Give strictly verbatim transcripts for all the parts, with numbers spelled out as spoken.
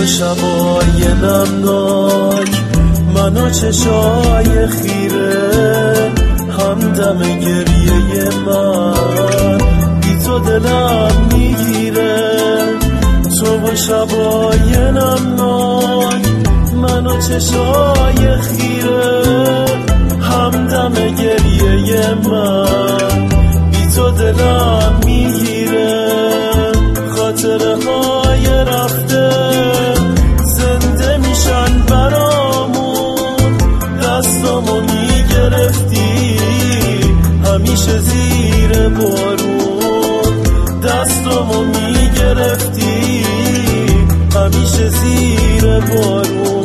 و شبای نمناک، من و چشای خیره، همدم گریه من، بی تو دلم میگیره. تو و شبای نمناک، من و چشای خیره، همدم گریه من، بی تو دلم میگیره. خاطره های رفته زنده میشن برامون، دستامو میگرفتی همیشه زیر بارون، دستامو میگرفتی همیشه زیر بارون.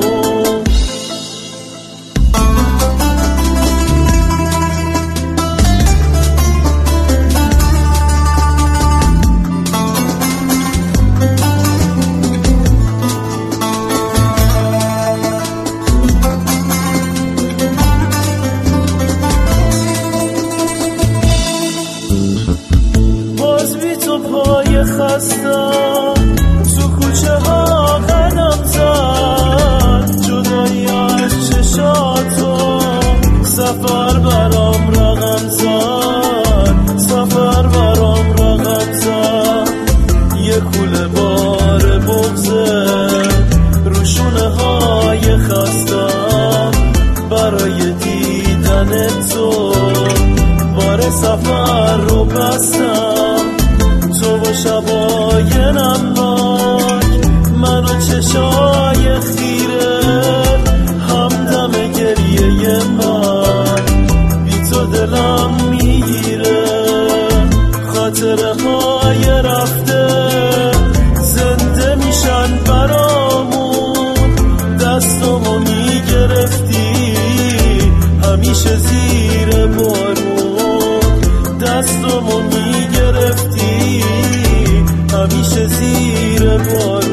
پای خستم تو کوچه ها قدم زد، جدایی از چشاتو سفر برام رقم زد، سفر برام رقم زد. یه کوله بار بغزه روشونه های خستم، برای دیدن تو بار سفر رو بستم. تو و شبای نمناک، من و چشای خیره، همدم گریه من، بی تو دلم میگیره. خاطره های رفته زنده میشن برامون، دستامو میگرفتی همیشه زیر بارون، دستامو میگرفتی همیشه زیر بارون.